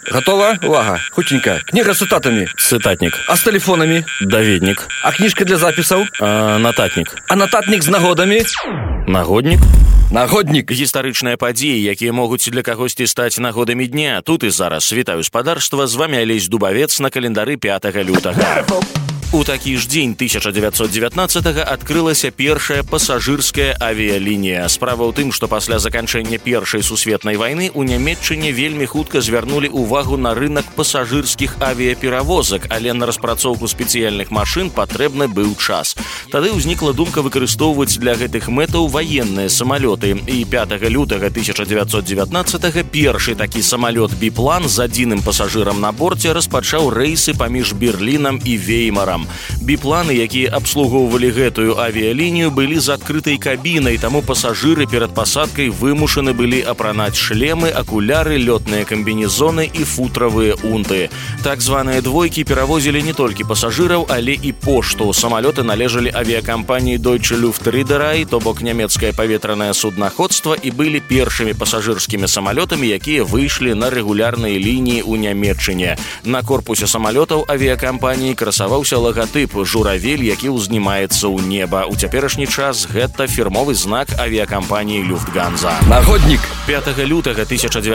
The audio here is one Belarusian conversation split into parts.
Готова? Увага. Хутенька. Книга с цитатами. Цытатнік. А с телефонами? Даведнік. А книжка для записаў? Нататнік. А нататник с нагодами? Нагоднік. Нагодник. Гістарычныя падзеі, якія могуць для кагосьці стаць нагодамі дня. Тут і зараз. Вітаю спадарства, з вами Алесь Дубавец на календары 5 лютага. У такі ж дзень 1919-го адкрылася першая пасажырская авіялінія. Справа ў тым, што пасля заканчэння Першай сусветнай вайны у Нямецчыне вельмі хутка звярнулі ўвагу на рынак пасажырскіх авіяперавозак, але на распрацоўку спецыяльных машын патрэбны быў час. Тады ўзнікла думка выкарыстоўваць для гэтых мэтаў ваенныя самалёты. І 5 лютага 1919-го першы такі самалёт-біплан з адзіным пасажырам на борце распачаў рэйсы паміж Берлінам і Веймарам. Біпланы, якія абслугоўвалі гэтую авіялінію, былі з адкрытай кабінай, таму пасажыры перад пасадкай вымушаны былі апранаць шлемы, акуляры, лётныя камбінезоны і футравыя унты. Так званыя двойкі перавозілі не толькі пасажыраў, але і пошту. Самалёты належалі авіякампаніі Deutsche Luftreederei, то бок нямецкае паветранае суднаходства, і былі першымі пасажырскімі самалётамі, якія выйшлі на рэгулярныя лініі ў Нямецчыне. На корпусе самалётаў авіякампаніі красаваўся лагатып журавель, які ўзнімаецца ў неба. У цяперашні час гэта фірмовы знак авіякампаніі Люфтганза. Нагодник. 5 лютага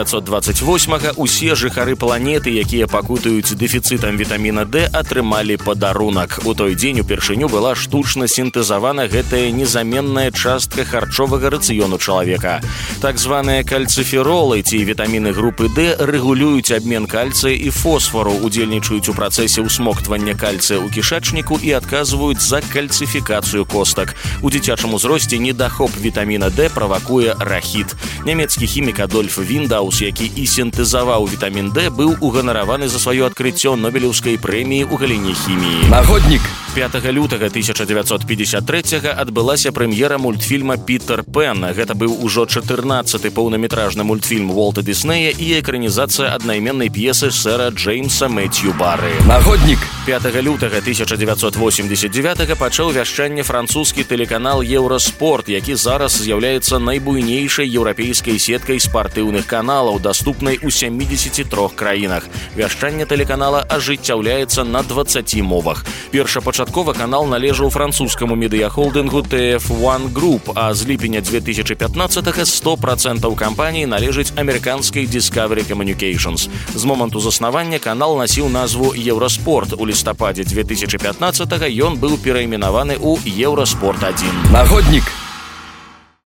1928-го усе жыхары планеты, якія пакутаюць дэфіцытам вітаміна D, атрымалі падарунак. У той дзень упершыню была штучна сінтэзавана гэтая незаменная частка харчовага рацыёну чалавека. Так званыя кальцыферолы ці вітаміны групы D рэгулююць абмен кальцыя і фосфору, удзельнічаюць у працэсе ўсмоктвання кальцыя ў кішачніку і адказваюць за кальцыфікацыю костак. У дзіцячым узросце недахоп вітаміна D правакуе рахіт. Нямецкі хімік Адольф Віндаус, які і сінтэзаваў вітамін D, быў уганараваны за сваё адкрыццё Нобелеўскай прэміі ў галіне хіміі. Нагодник. 5 лютага 1953-го адбылася прэм'ера мультфільма «Пітер Пен». Гэта быў ужо 14-ы поўнаметражны мультфільм Уолта Дыснея і экранізацыя аднайменнай п'есы сэра Джеймса Мэцью Бары. Нагодник. 5 лютага 1989-го пачаў вяшчанне французскі тэлеканал «Еўраспорт», які зараз з'яўляецца найбуйнейшай еўрапейскай сеткай спартыўных каналаў, даступнай у 73 краінах. Вяшчанне тэлеканала ажыццяўляецца на 20 мовах. Першапачаткова канал належаў французскаму медыяхолдынгу TF1 Group, а з ліпеня 2015-го 100% кампаніі належыць амерыканскай Discovery Communications. З моманту заснавання канал насіў назву «Еўраспорт». У лістападзе 2015-го ён быў перайменаваны ў «Еўраспорт-1». Нагодник.